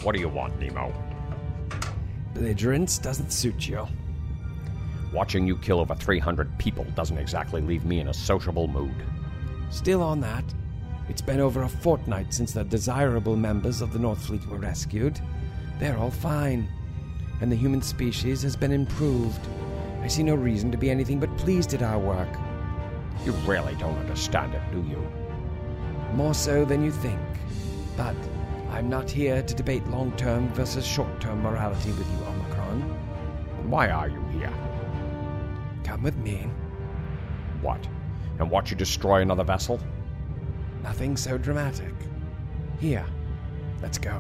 What do you want, Nemo? Belligerence doesn't suit you. Watching you kill over 300 people doesn't exactly leave me in a sociable mood. Still on that, it's been over a fortnight since the desirable members of the North Fleet were rescued. They're all fine, and the human species has been improved. I see no reason to be anything but pleased at our work. You really don't understand it, do you? More so than you think. But I'm not here to debate long-term versus short-term morality with you, Omicron. Why are you here? Come with me. What? And watch you destroy another vessel? Nothing so dramatic. Here, let's go.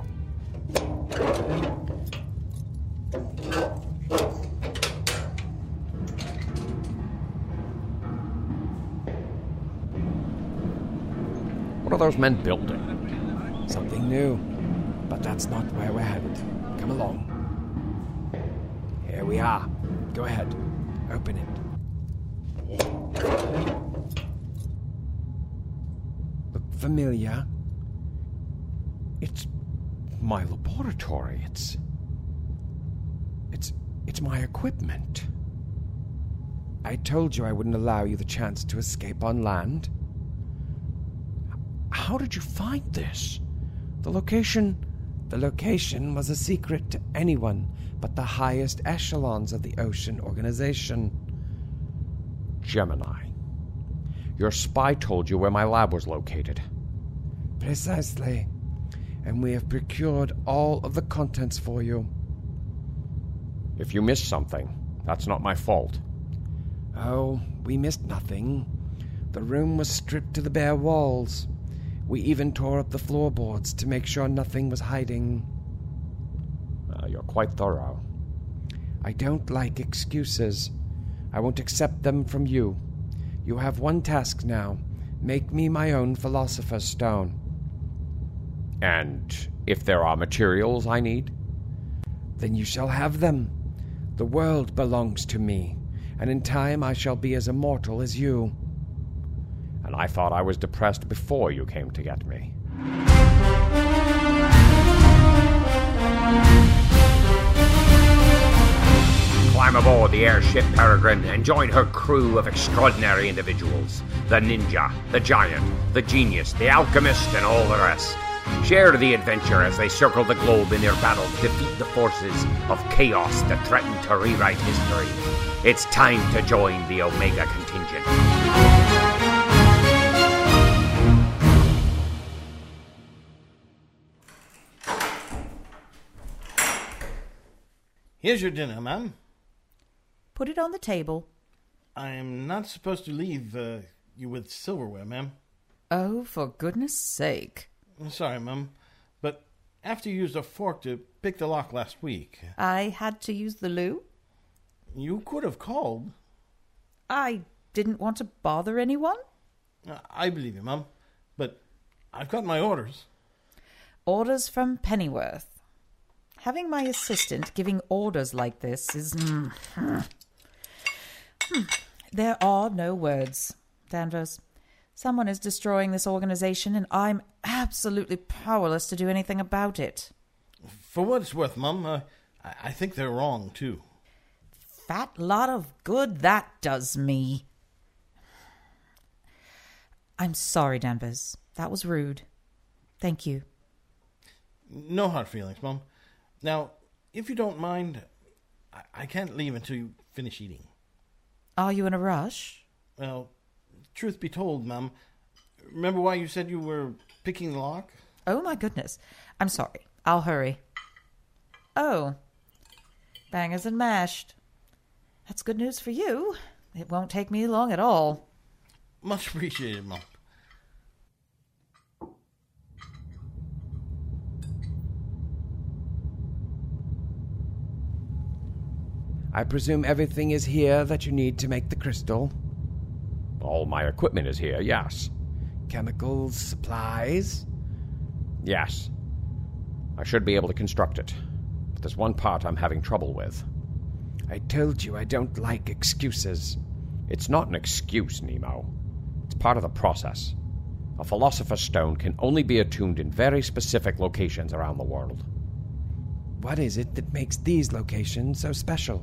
What are those men building? Something new, but that's not where we're headed. Come along. Here we are. Go ahead. Open it. Look familiar? It's my laboratory. It's my equipment. I told you I wouldn't allow you the chance to escape on land. How did you find this? The location was a secret to anyone but the highest echelons of the Ocean Organization. Gemini. Your spy told you where my lab was located. Precisely. And we have procured all of the contents for you. If you missed something, that's not my fault. Oh, we missed nothing. The room was stripped to the bare walls. We even tore up the floorboards to make sure nothing was hiding. You're quite thorough. I don't like excuses. I won't accept them from you. You have one task now. Make me my own Philosopher's Stone. And if there are materials I need? Then you shall have them. The world belongs to me, and in time I shall be as immortal as you. And I thought I was depressed before you came to get me. Climb aboard the airship Peregrine and join her crew of extraordinary individuals. The ninja, the giant, the genius, the alchemist, and all the rest. Share the adventure as they circle the globe in their battle to defeat the forces of chaos that threaten to rewrite history. It's time to join the Omega contingent. Here's your dinner, ma'am. Put it on the table. I'm not supposed to leave you with silverware, ma'am. Oh, for goodness sake. Sorry, ma'am, but after you used a fork to pick the lock last week... I had to use the loo? You could have called. I didn't want to bother anyone? I believe you, ma'am, but I've got my orders. Orders from Pennyworth. Having my assistant giving orders like this is... There are no words, Danvers. Someone is destroying this organization, and I'm absolutely powerless to do anything about it. For what it's worth, Mum, I think they're wrong, too. Fat lot of good that does me. I'm sorry, Danvers. That was rude. Thank you. No hard feelings, Mum. Now, if you don't mind, I can't leave until you finish eating. Are you in a rush? Well, truth be told, Mum, remember why you said you were picking the lock? Oh, my goodness. I'm sorry. I'll hurry. Oh. Bangers and mashed. That's good news for you. It won't take me long at all. Much appreciated, Mum. I presume everything is here that you need to make the crystal? All my equipment is here, yes. Chemicals, supplies? Yes. I should be able to construct it. But there's one part I'm having trouble with. I told you I don't like excuses. It's not an excuse, Nemo. It's part of the process. A Philosopher's Stone can only be attuned in very specific locations around the world. what is it that makes these locations so special?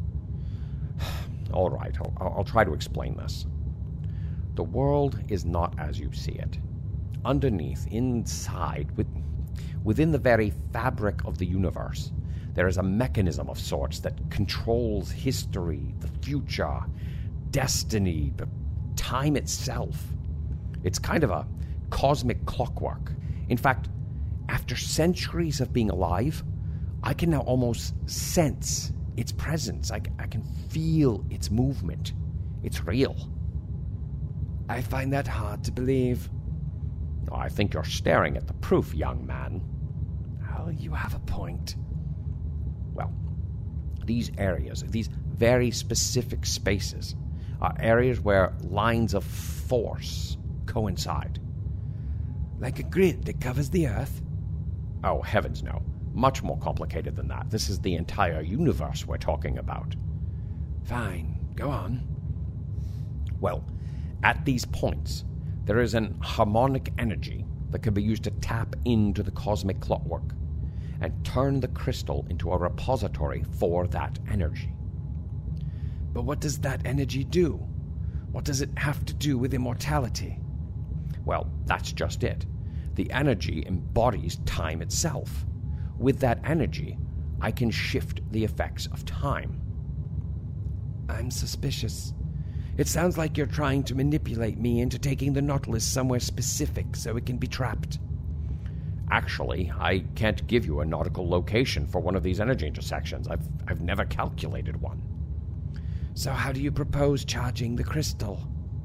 All right, I'll try to explain this. The world is not as you see it. Underneath, inside, within the very fabric of the universe, there is a mechanism of sorts that controls history, the future, destiny, the time itself. It's kind of a cosmic clockwork. In fact, after centuries of being alive, I can now almost sense its presence. I can feel its movement. It's real. I find that hard to believe. Oh, I think you're staring at the proof, young man. Oh, you have a point. Well, these areas, these very specific spaces, are areas where lines of force coincide. Like a grid that covers the Earth? Oh, heavens no. Much more complicated than that. This is the entire universe we're talking about. Fine, go on. Well, at these points, there is an harmonic energy that can be used to tap into the cosmic clockwork and turn the crystal into a repository for that energy. But what does that energy do? What does it have to do with immortality? Well, that's just it. The energy embodies time itself. With that energy, I can shift the effects of time. I'm suspicious. It sounds like you're trying to manipulate me into taking the Nautilus somewhere specific so it can be trapped. Actually, I can't give you a nautical location for one of these energy intersections. I've never calculated one. So how do you propose charging the crystal?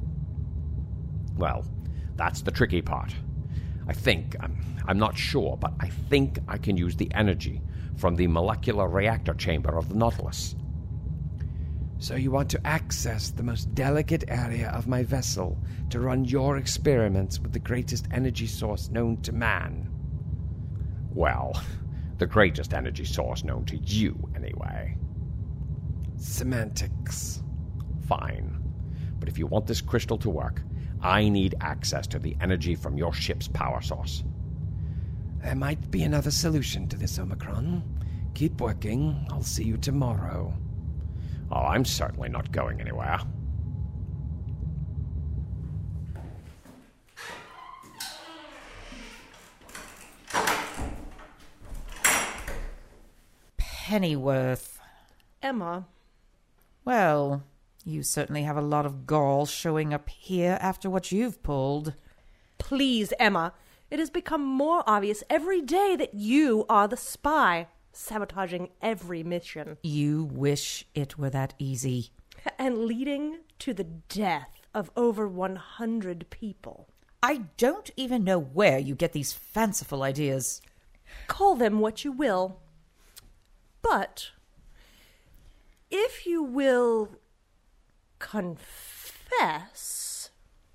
Well, that's the tricky part. I think, I'm not sure, but I think I can use the energy from the molecular reactor chamber of the Nautilus. So you want to access the most delicate area of my vessel to run your experiments with the greatest energy source known to man? Well, the greatest energy source known to you, anyway. Semantics. Fine. But if you want this crystal to work, I need access to the energy from your ship's power source. There might be another solution to this, Omicron. Keep working. I'll see you tomorrow. Oh, I'm certainly not going anywhere. Pennyworth. Emma. Well, you certainly have a lot of gall showing up here after what you've pulled. Please, Emma. It has become more obvious every day that you are the spy, sabotaging every mission. You wish it were that easy. And leading to the death of over 100 people. I don't even know where you get these fanciful ideas. Call them what you will. But if you will confess,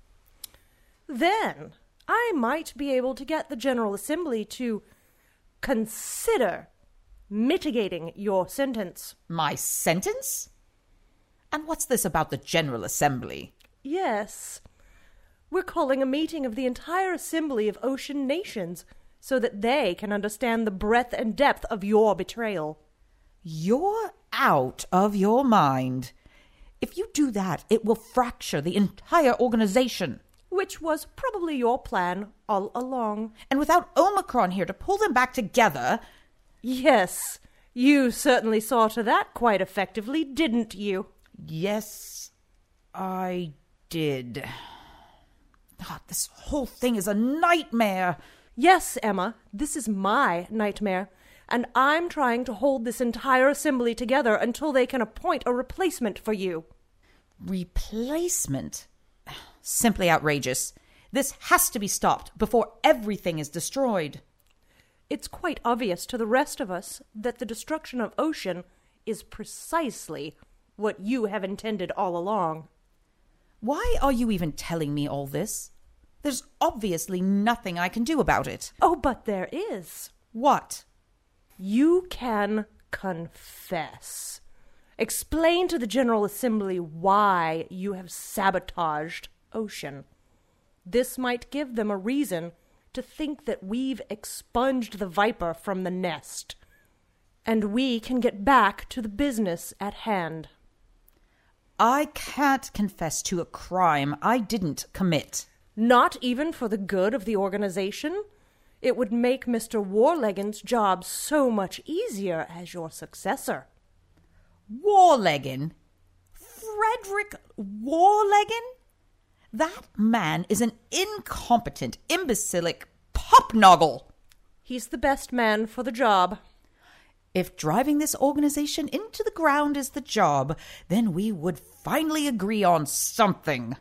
then I might be able to get the General Assembly to consider mitigating your sentence. My sentence? And what's this about the General Assembly? Yes. We're calling a meeting of the entire Assembly of Ocean Nations so that they can understand the breadth and depth of your betrayal. You're out of your mind. If you do that, it will fracture the entire organization. Which was probably your plan all along. And without Omicron here to pull them back together... Yes, you certainly saw to that quite effectively, didn't you? Yes, I did. God, this whole thing is a nightmare. Yes, Emma, this is my nightmare. And I'm trying to hold this entire assembly together until they can appoint a replacement for you. Replacement? Simply outrageous. This has to be stopped before everything is destroyed. It's quite obvious to the rest of us that the destruction of Ocean is precisely what you have intended all along. Why are you even telling me all this? There's obviously nothing I can do about it. Oh, but there is. What? You can confess. Explain to the General Assembly why you have sabotaged Ocean. This might give them a reason to think that we've expunged the Viper from the nest. and we can get back to the business at hand. I can't confess to a crime I didn't commit. Not even for the good of the organization? It would make Mr. Warleggins' job so much easier as your successor. Warleggin? Frederick Warleggin? That man is an incompetent, imbecilic popnoggle. He's the best man for the job. If driving this organization into the ground is the job, then we would finally agree on something.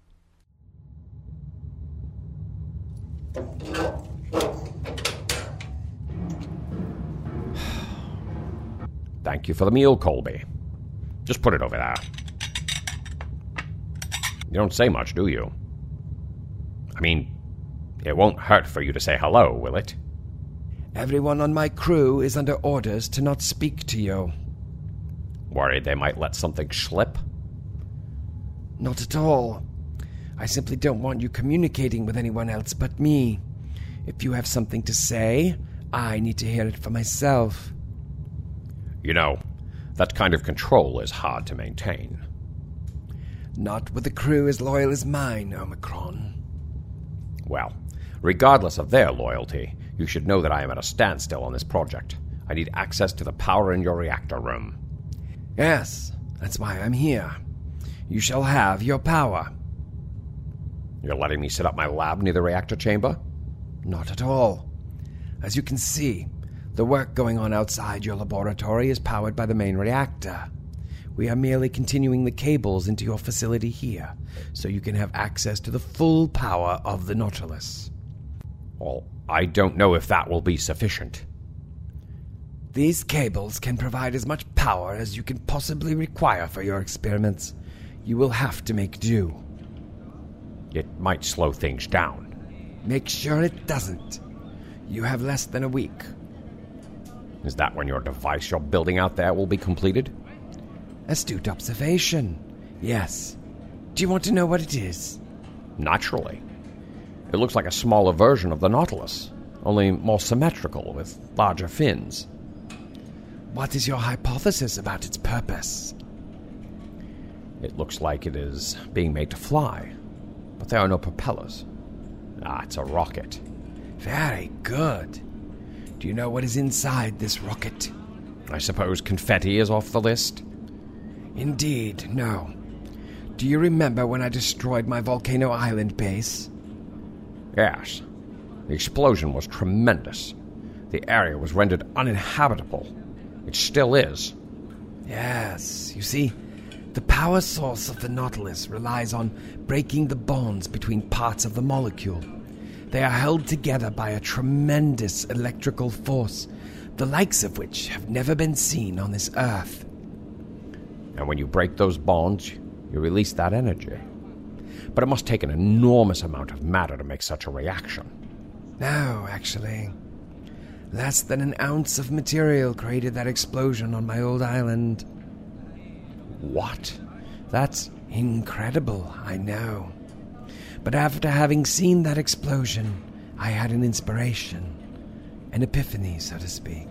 Thank you for the meal, Colby. Just put it over there. You don't say much, do you? I mean, it won't hurt for you to say hello, will it? Everyone on my crew is under orders to not speak to you. Worried they might let something slip? Not at all. I simply don't want you communicating with anyone else but me. If you have something to say, I need to hear it for myself. You know, that kind of control is hard to maintain. Not with a crew as loyal as mine, Omicron. Well, regardless of their loyalty, you should know that I am at a standstill on this project. I need access to the power in your reactor room. Yes, that's why I'm here. You shall have your power. You're letting me set up my lab near the reactor chamber? Not at all. As you can see, the work going on outside your laboratory is powered by the main reactor. We are merely continuing the cables into your facility here, so you can have access to the full power of the Nautilus. Well, I don't know if that will be sufficient. These cables can provide as much power as you can possibly require for your experiments. You will have to make do. It might slow things down. Make sure it doesn't. You have less than a week. Is that when your device you're building out there will be completed? Astute observation. Yes. Do you want to know what it is? Naturally. It looks like a smaller version of the Nautilus, only more symmetrical with larger fins. What is your hypothesis about its purpose? It looks like it is being made to fly, but there are no propellers. It's a rocket. Very good. Do you know what is inside this rocket? I suppose confetti is off the list? Indeed, no. Do you remember when I destroyed my Volcano Island base? Yes. The explosion was tremendous. The area was rendered uninhabitable. It still is. Yes, you see, the power source of the Nautilus relies on breaking the bonds between parts of the molecule. They are held together by a tremendous electrical force, the likes of which have never been seen on this Earth. And when you break those bonds, you release that energy. But it must take an enormous amount of matter to make such a reaction. No, actually. Less than an ounce of material created that explosion on my old island. What? That's incredible, I know. But after having seen that explosion, I had an inspiration. An epiphany, so to speak.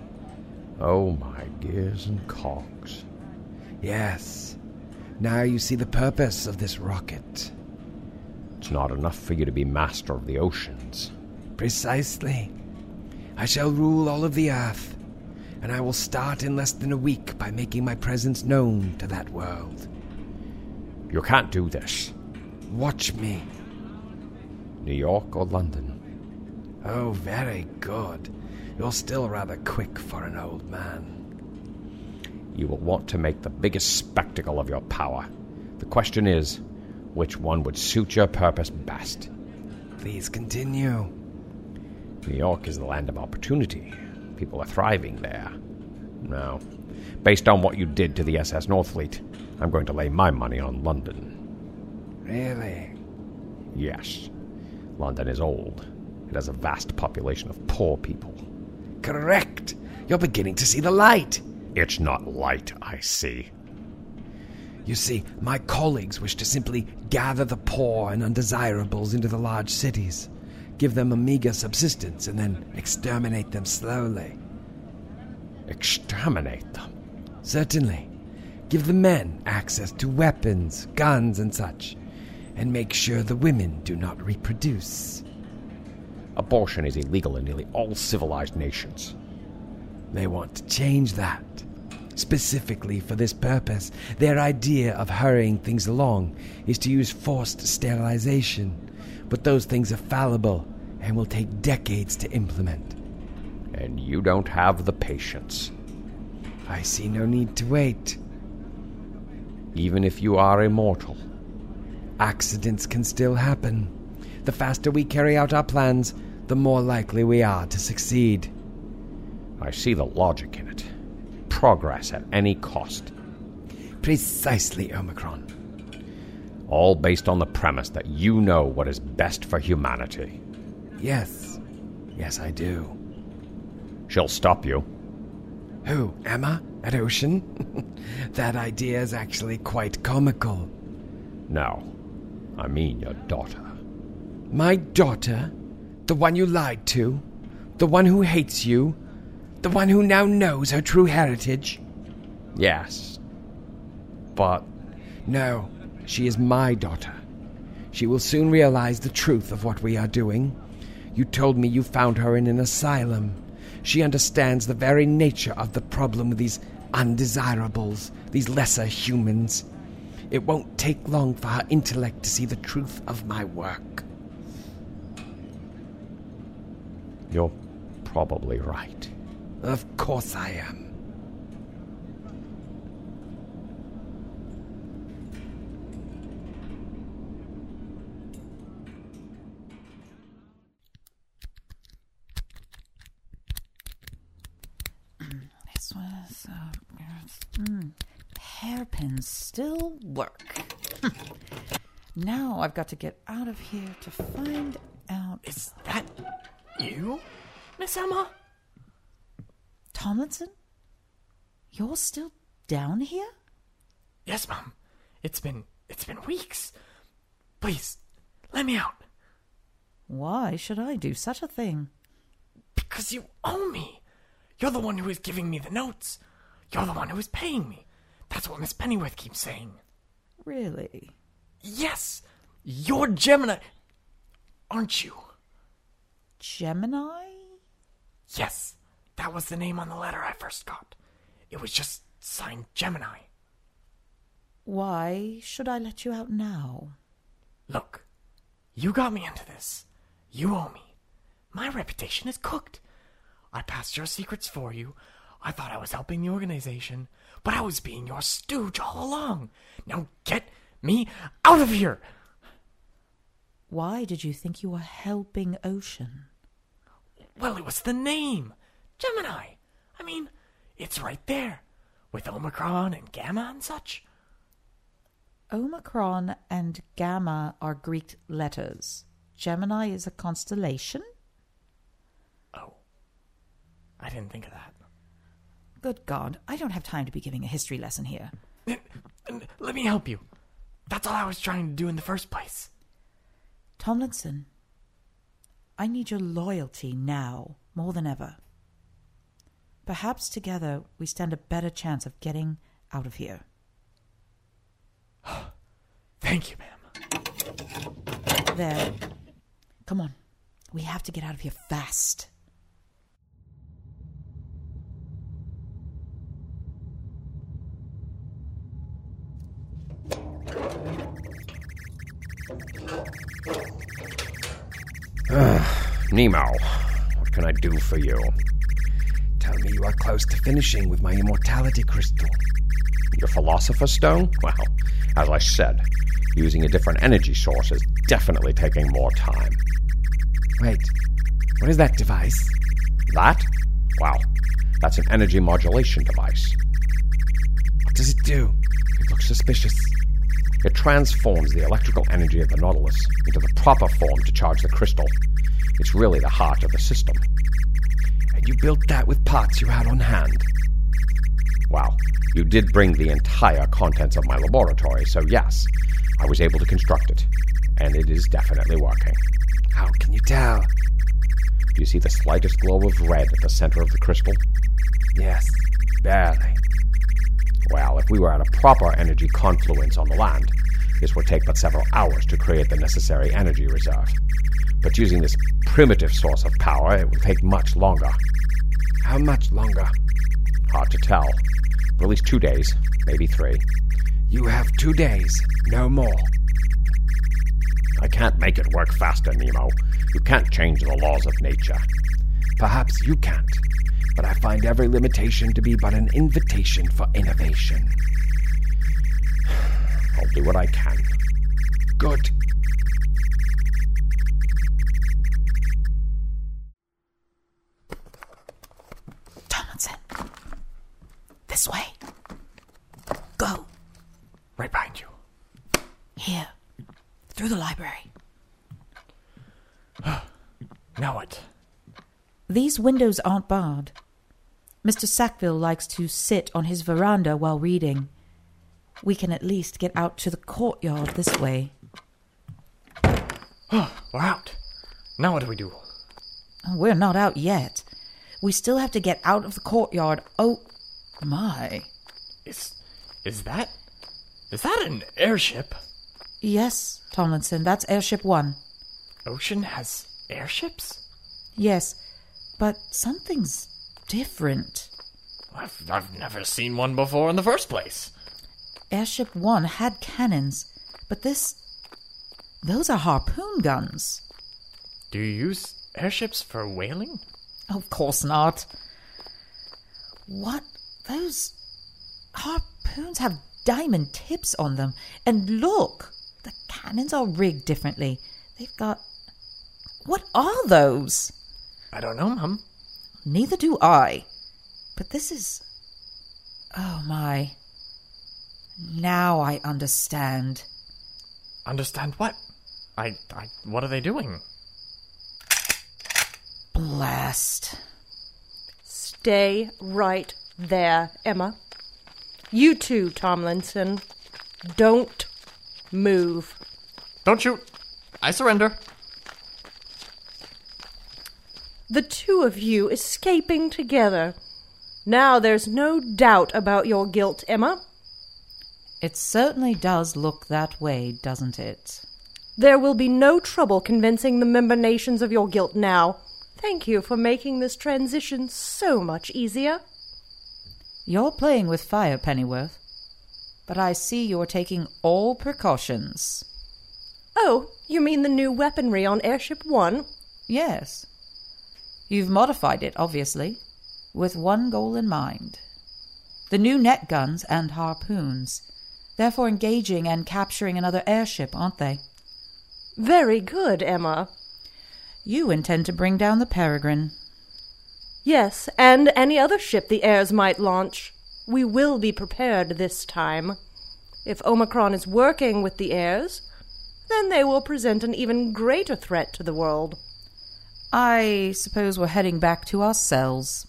Oh, my gears and cogs. Yes. Now you see the purpose of this rocket. It's not enough for you to be master of the oceans. Precisely. I shall rule all of the Earth, and I will start in less than a week by making my presence known to that world. You can't do this. Watch me. New York or London? Oh, very good. You're still rather quick for an old man. You will want to make the biggest spectacle of your power. The question is, which one would suit your purpose best? Please continue. New York is the land of opportunity. People are thriving there. Now, based on what you did to the SS Northfleet, I'm going to lay my money on London. Really? Yes. London is old. It has a vast population of poor people. Correct. You're beginning to see the light. It's not light I see. You see, my colleagues wish to simply gather the poor and undesirables into the large cities, give them a meager subsistence, and then exterminate them slowly. Exterminate them? Certainly. Give the men access to weapons, guns, and such, and make sure the women do not reproduce. Abortion is illegal in nearly all civilized nations. They want to change that. Specifically for this purpose, their idea of hurrying things along is to use forced sterilization. But those things are fallible and will take decades to implement. And you don't have the patience. I see no need to wait. Even if you are immortal. Accidents can still happen. The faster we carry out our plans, the more likely we are to succeed. I see the logic in it. Progress at any cost. Precisely, Omicron. All based on the premise that you know what is best for humanity. Yes. Yes, I do. She'll stop you. Who, Emma? At Ocean? That idea is actually quite comical. No, I mean your daughter. My daughter? The one you lied to? The one who hates you? The one who now knows her true heritage? Yes, but... No, she is my daughter. She will soon realize the truth of what we are doing. You told me you found her in an asylum. She understands the very nature of the problem with these undesirables, these lesser humans. It won't take long for her intellect to see the truth of my work. You're probably right. Of course I am. This was... hairpins still work. Now I've got to get out of here to find out... Is that you, Miss Emma? Tomlinson? You're still down here? Yes, Mom. It's been weeks. Please, let me out. Why should I do such a thing? Because you owe me. You're the one who is giving me the notes. You're the one who is paying me. That's what Miss Pennyworth keeps saying. Really? Yes, you're Gemini, aren't you? Gemini? Yes, that was the name on the letter I first got. It was just signed Gemini. Why should I let you out now? Look, you got me into this. You owe me. My reputation is cooked. I passed your secrets for you. I thought I was helping the organization, but I was being your stooge all along. Now get me out of here! Why did you think you were helping Ocean? Well, it was the name. Gemini. I mean, it's right there. With Omicron and Gamma and such. Omicron and Gamma are Greek letters. Gemini is a constellation? Oh. I didn't think of that. Good God, I don't have time to be giving a history lesson here. Let me help you. That's all I was trying to do in the first place. Tomlinson, I need your loyalty now, more than ever. Perhaps together we stand a better chance of getting out of here. Thank you, ma'am. There. Come on. We have to get out of here fast. Nemo, what can I do for you? Tell me you are close to finishing with my immortality crystal. Your philosopher's stone? Well, as I said, using a different energy source is definitely taking more time. Wait, what is that device? That? Wow, that's an energy modulation device. What does it do? It looks suspicious. It transforms the electrical energy of the Nautilus into the proper form to charge the crystal. It's really the heart of the system. And you built that with parts you had on hand? Well, you did bring the entire contents of my laboratory, so yes, I was able to construct it. And it is definitely working. How can you tell? Do you see the slightest glow of red at the center of the crystal? Yes, barely. Well, if we were at a proper energy confluence on the land, this would take but several hours to create the necessary energy reserve. But using this primitive source of power, it will take much longer. How much longer? Hard to tell. For at least 2 days, maybe 3. You have 2 days, no more. I can't make it work faster, Nemo. You can't change the laws of nature. Perhaps you can't, but I find every limitation to be but an invitation for innovation. I'll do what I can. Good. Tomlinson. This way. Go. Right behind you. Here. Through the library. Now what? These windows aren't barred. Mr. Sackville likes to sit on his veranda while reading. We can at least get out to the courtyard this way. We're out. Now what do we do? We're not out yet. We still have to get out of the courtyard. Oh, my. Is that an airship? Yes, Tomlinson, that's Airship 1. Ocean has airships? Yes, but something's different. I've never seen one before in the first place. Airship 1 had cannons, but those are harpoon guns. Do you use airships for whaling? Of course not. What? Those harpoons have diamond tips on them. And look, the cannons are rigged differently. They've got... What are those? I don't know, Mum. Neither do I. But this is... Oh, my. Now I understand. Understand what? What are they doing? Blast. Stay right there, Emma. You too, Tomlinson. Don't move. Don't shoot. I surrender. The two of you escaping together. Now there's no doubt about your guilt, Emma. It certainly does look that way, doesn't it? There will be no trouble convincing the member nations of your guilt now. Thank you for making this transition so much easier. You're playing with fire, Pennyworth. But I see you're taking all precautions. Oh, you mean the new weaponry on Airship 1? Yes. You've modified it, obviously, with one goal in mind. The new net guns and harpoons. They're for engaging and capturing another airship, aren't they? Very good, Emma. You intend to bring down the Peregrine. Yes, and any other ship the heirs might launch. We will be prepared this time. If Omicron is working with the heirs, then they will present an even greater threat to the world. I suppose we're heading back to our cells.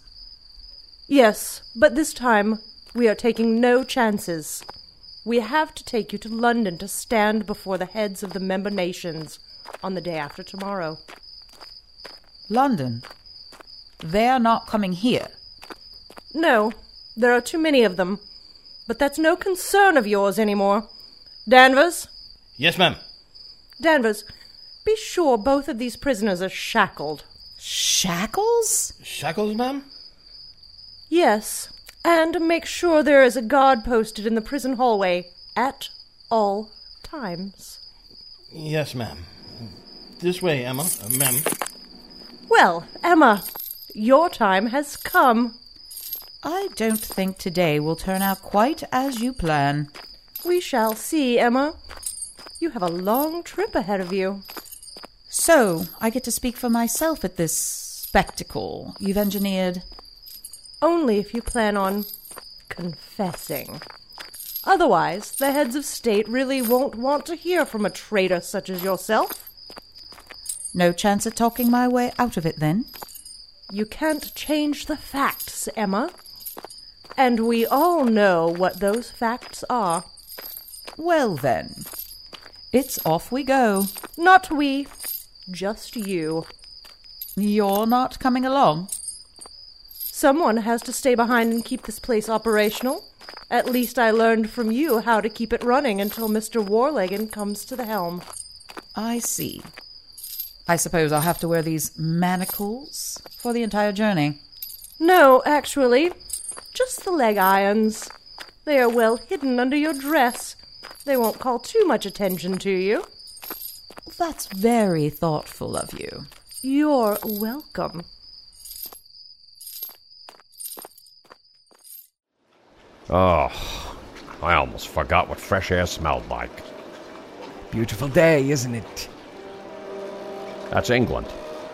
Yes, but this time we are taking no chances. We have to take you to London to stand before the heads of the member nations on the day after tomorrow. London? They're not coming here. No, there are too many of them. But that's no concern of yours anymore. Danvers? Yes, ma'am. Danvers, be sure both of these prisoners are shackled. Shackles? Shackles, ma'am? Yes, and make sure there is a guard posted in the prison hallway at all times. Yes, ma'am. This way, Emma. Ma'am. Well, Emma, your time has come. I don't think today will turn out quite as you plan. We shall see, Emma. You have a long trip ahead of you. So, I get to speak for myself at this spectacle you've engineered. Only if you plan on confessing. Otherwise, the heads of state really won't want to hear from a traitor such as yourself. No chance of talking my way out of it, then? You can't change the facts, Emma. And we all know what those facts are. Well, then. It's off we go. Not we. Just you. You're not coming along? Someone has to stay behind and keep this place operational. At least I learned from you how to keep it running until Mr. Warlegan comes to the helm. I see. I suppose I'll have to wear these manacles for the entire journey. No, actually, just the leg irons. They are well hidden under your dress. They won't call too much attention to you. That's very thoughtful of you. You're welcome. Oh, I almost forgot what fresh air smelled like. Beautiful day, isn't it? That's England.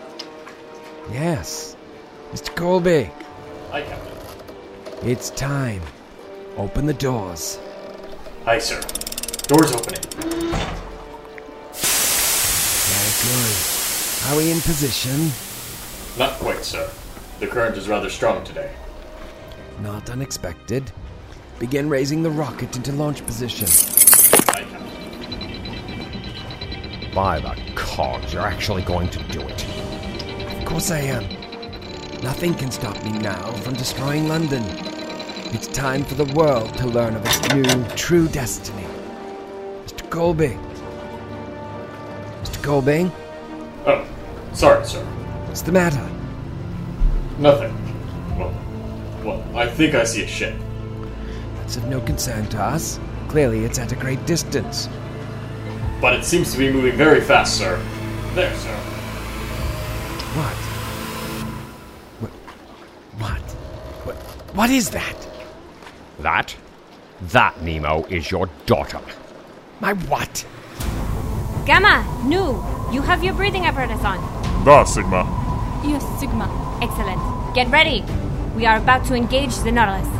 Yes. Mr. Colby, Hi, Captain. it's time. Open the doors. Hi, sir. Doors opening. Very good. Are we in position? Not quite, sir. The current is rather strong today. Not unexpected. Begin raising the rocket into launch position. Hi, Captain. By the cogs, you're actually going to do it. Of course I am. Nothing can stop me now from destroying London. It's time for the world to learn of its new, true destiny. Mr. Colby. Mr. Colby, Oh, sorry, sir. what's the matter? Nothing. Well, I think I see a ship. It's of no concern to us. Clearly, it's at a great distance. But it seems to be moving very fast, sir. There, sir. What? What is that? That, Nemo, is your daughter. My what? Gamma, Nu, you have your breathing apparatus on. Da, Sigma. Yes, Sigma. Excellent. Get ready. We are about to engage the Nautilus.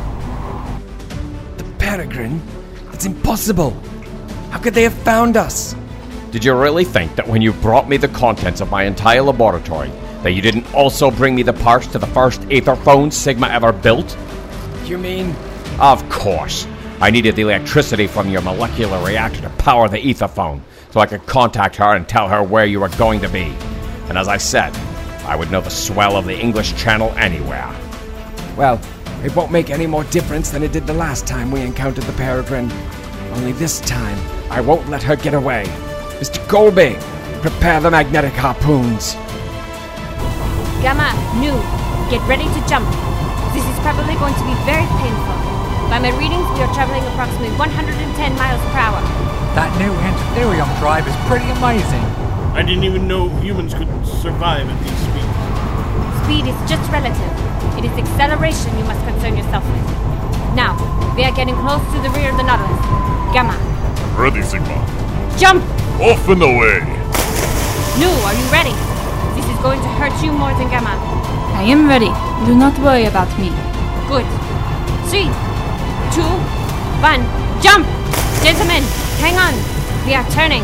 The Peregrine? It's impossible. How could they have found us? Did you really think that when you brought me the contents of my entire laboratory, that you didn't also bring me the parts to the first ether phone Sigma ever built? You mean? Of course. I needed the electricity from your molecular reactor to power the ether phone, so I could contact her and tell her where you were going to be. And as I said, I would know the swell of the English Channel anywhere. Well, it won't make any more difference than it did the last time we encountered the Peregrine. Only this time, I won't let her get away. Mr. Colby, prepare the magnetic harpoons. Gamma, Nu, get ready to jump. This is probably going to be very painful. By my readings, we are traveling approximately 110 miles per hour. That new Antherium drive is pretty amazing. I didn't even know humans could survive at these speeds. Speed is just relative. It is acceleration you must concern yourself with. Now, we are getting close to the rear of the Nautilus. Gamma, Ready, Sigma. jump! Off and away. Nu, are you ready? This is going to hurt you more than Gamma. I am ready. Do not worry about me. Good. 3, 2, 1, jump! Gentlemen, hang on. We are turning.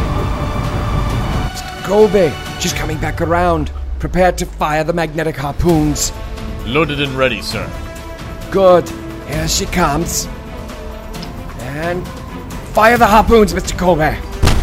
Mr. Colby, she's coming back around. Prepare to fire the magnetic harpoons. Loaded and ready, sir. Good. Here she comes. And fire the harpoons, Mr. Colby.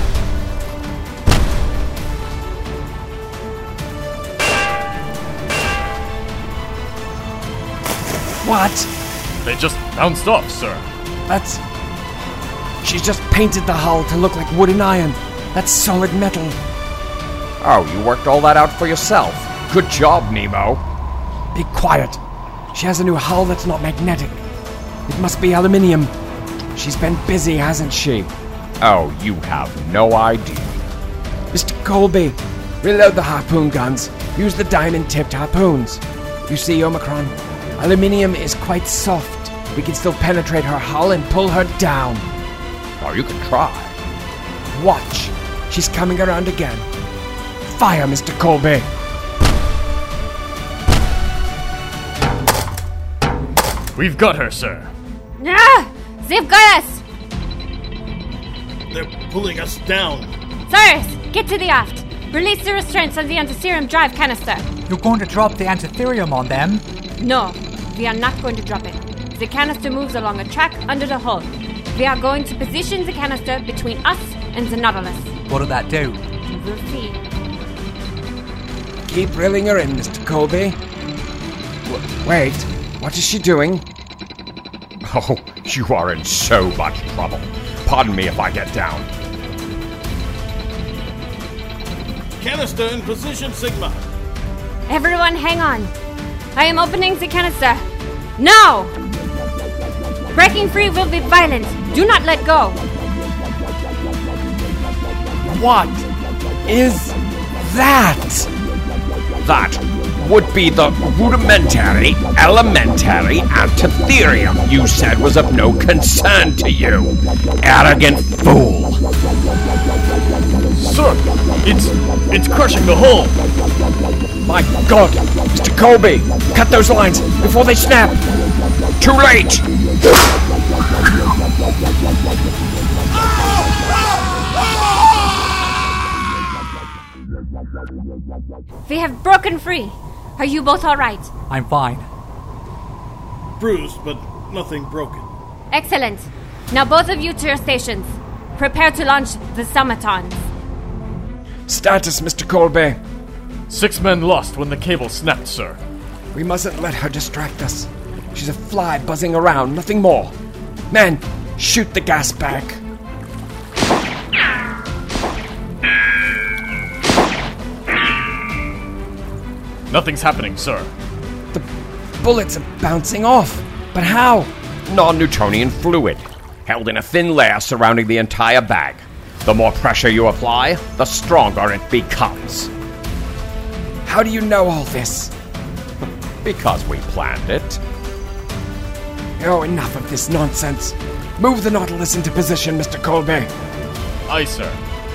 What? They just bounced off, sir. That's... She's just painted the hull to look like wood and iron. That's solid metal. Oh, you worked all that out for yourself. Good job, Nemo. Be quiet. She has a new hull that's not magnetic. It must be aluminium. She's been busy, hasn't she? Oh, you have no idea. Mr. Colby, reload the harpoon guns. Use the diamond-tipped harpoons. You see, Omicron, aluminium is quite soft. We can still penetrate her hull and pull her down. Oh, you can try. Watch. She's coming around again. Fire, Mr. Colby. We've got her, sir. Ah! They've got us! They're pulling us down. Sirs, get to the aft. Release the restraints on the antiserum drive canister. You're going to drop the Antherium on them? No, we are not going to drop it. The canister moves along a track under the hull. We are going to position the canister between us and the Nautilus. What'll that do? You will see. Keep reeling her in, Mr. Colby. Wait, what is she doing? Oh, you are in so much trouble. Pardon me if I get down. Canister in position, Sigma. Everyone, hang on. I am opening the canister. Now! Breaking free will be violent. Do not let go. What is that? That would be the rudimentary, elementary antitherium you said was of no concern to you. Arrogant fool. Sir, it's crushing the hull. My God! Mr. Colby! Cut those lines before they snap! Too late! We have broken free. Are you both all right? I'm fine. Bruised, but nothing broken. Excellent. Now both of you to your stations. Prepare to launch the Summatons. Status, Mr. Colby. 6 men lost when the cable snapped, sir. We mustn't let her distract us. She's a fly buzzing around, nothing more. Men, shoot the gas bag. Nothing's happening, sir. The bullets are bouncing off. But how? Non-Newtonian fluid, held in a thin layer surrounding the entire bag. The more pressure you apply, the stronger it becomes. How do you know all this? Because we planned it. Oh, enough of this nonsense. Move the Nautilus into position, Mr. Colby. Aye, sir.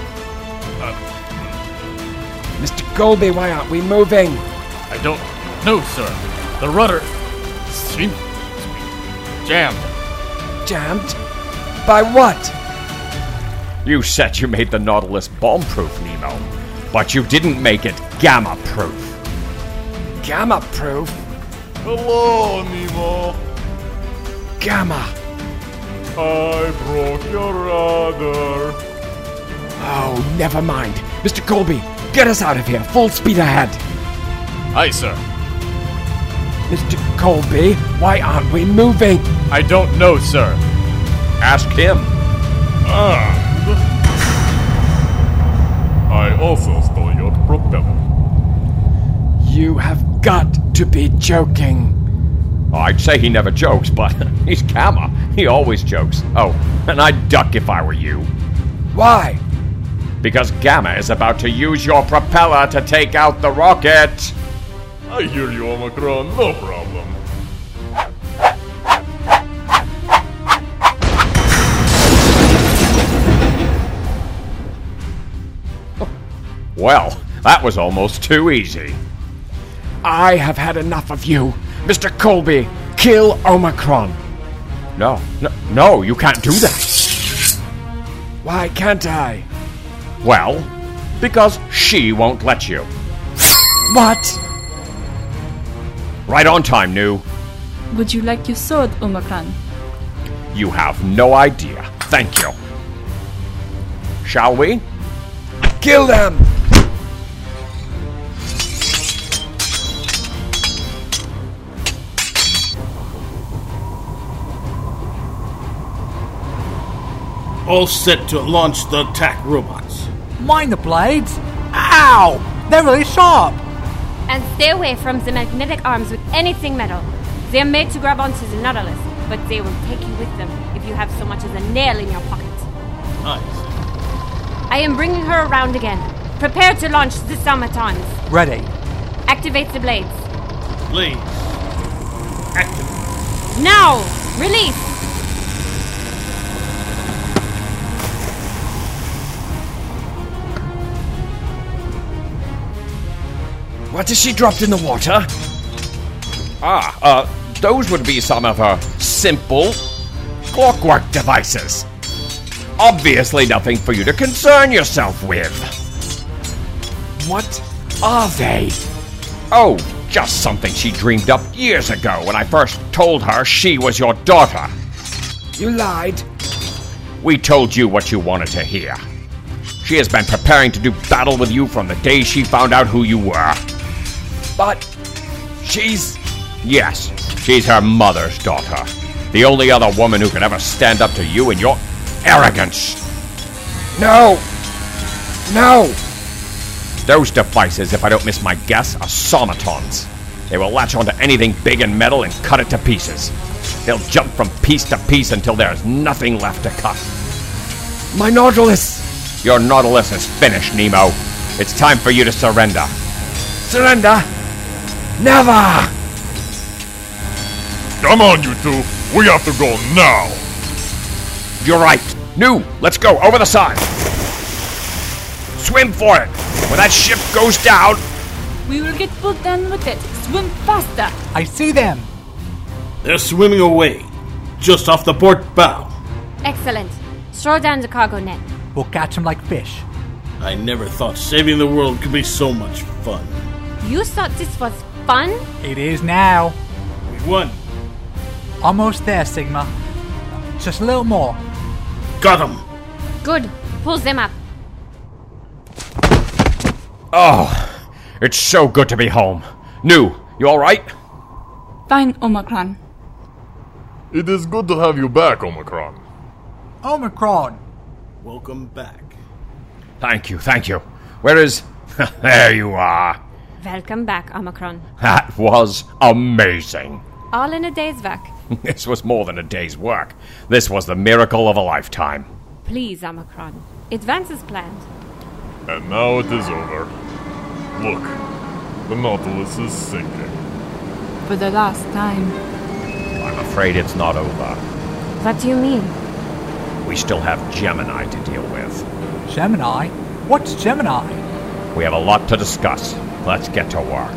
Mr. Colby, why aren't we moving? I don't know, sir. The rudder seems to be jammed. Jammed? By what? You said you made the Nautilus bomb-proof, Nemo, but you didn't make it gamma-proof. Gamma-proof? Hello, Nemo. Gamma. I broke your rudder. Oh, never mind. Mr. Colby, get us out of here. Full speed ahead. Aye, sir. Mr. Colby, why aren't we moving? I don't know, sir. Ask him. I also stole your propeller. You have got to be joking. I'd say he never jokes, but he's Gamma. He always jokes. Oh, and I'd duck if I were you. Why? Because Gamma is about to use your propeller to take out the rocket. I hear you, Omicron. No problem. Well, that was almost too easy. I have had enough of you. Mr. Colby, kill Omicron. No, you can't do that. Why can't I? Well, because she won't let you. What? Right on time, New. Would you like your sword, Omicron? You have no idea. Thank you. Shall we? Kill them! All set to launch the attack robots. Mind the blades? Ow! They're really sharp! And stay away from the magnetic arms with anything metal. They are made to grab onto the Nautilus, but they will take you with them if you have so much as a nail in your pocket. Nice. I am bringing her around again. Prepare to launch the Summatons. Ready. Activate the blades. Blades. Activate. Now! Release! What has she dropped in the water? Those would be some of her simple clockwork devices. Obviously nothing for you to concern yourself with. What are they? Oh, just something she dreamed up years ago when I first told her she was your daughter. You lied. We told you what you wanted to hear. She has been preparing to do battle with you from the day she found out who you were. But she's Yes, she's her mother's daughter. The only other woman who could ever stand up to you and your arrogance. No! No! Those devices, if I don't miss my guess, are somatons. They will latch onto anything big and metal and cut it to pieces. They'll jump from piece to piece until there's nothing left to cut. My Nautilus! Your Nautilus is finished, Nemo. It's time for you to surrender. Surrender? Never! Come on, you two. We have to go now. You're right. Nu, let's go over the side. Swim for it. When that ship goes down... We will get pulled down with it. Swim faster. I see them. They're swimming away, just off the port bow. Excellent. Throw down the cargo net. We'll catch them like fish. I never thought saving the world could be so much fun. You thought this was fun? It is now. We won. Almost there, Sigma. Just a little more. Got him. Good. Pull them up. Oh, it's so good to be home. Nu, you alright? Fine, Omicron. It is good to have you back, Omicron. Omicron. Welcome back. Thank you. Where is... There you are. Welcome back, Omicron. That was amazing. All in a day's work. This was more than a day's work. This was the miracle of a lifetime. Please, Omicron. Advance as planned. And now it is over. Look, the Nautilus is sinking. For the last time. I'm afraid it's not over. What do you mean? We still have Gemini to deal with. Gemini? What's Gemini? We have a lot to discuss. Let's get to work.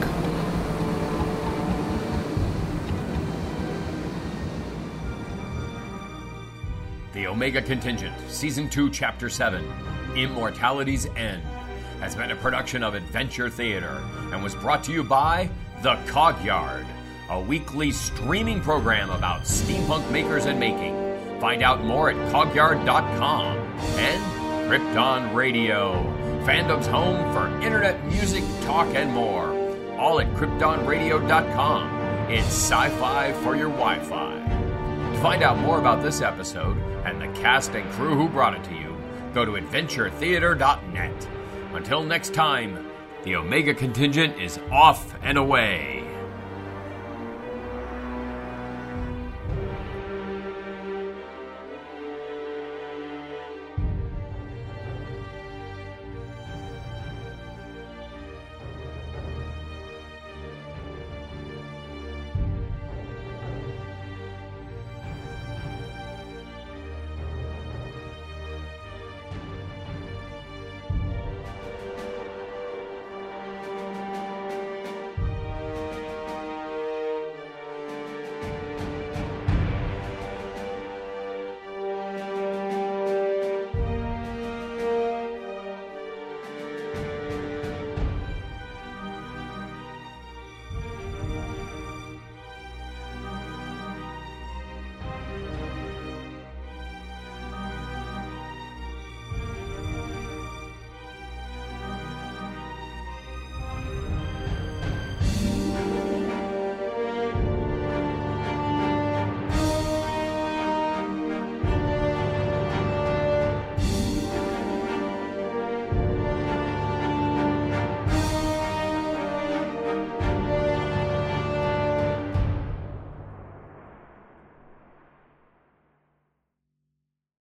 The Omega Contingent, Season 2, Chapter 7, Immortality's End, has been a production of Adventure Theater and was brought to you by The Cogyard, a weekly streaming program about steampunk makers and making. Find out more at cogyard.com. And Krypton Radio, fandom's home for internet music, talk, and more. All at kryptonradio.com. It's sci-fi for your Wi-Fi. To find out more about this episode and the cast and crew who brought it to you, go to adventuretheater.net. Until next time, the Omega Contingent is off and away.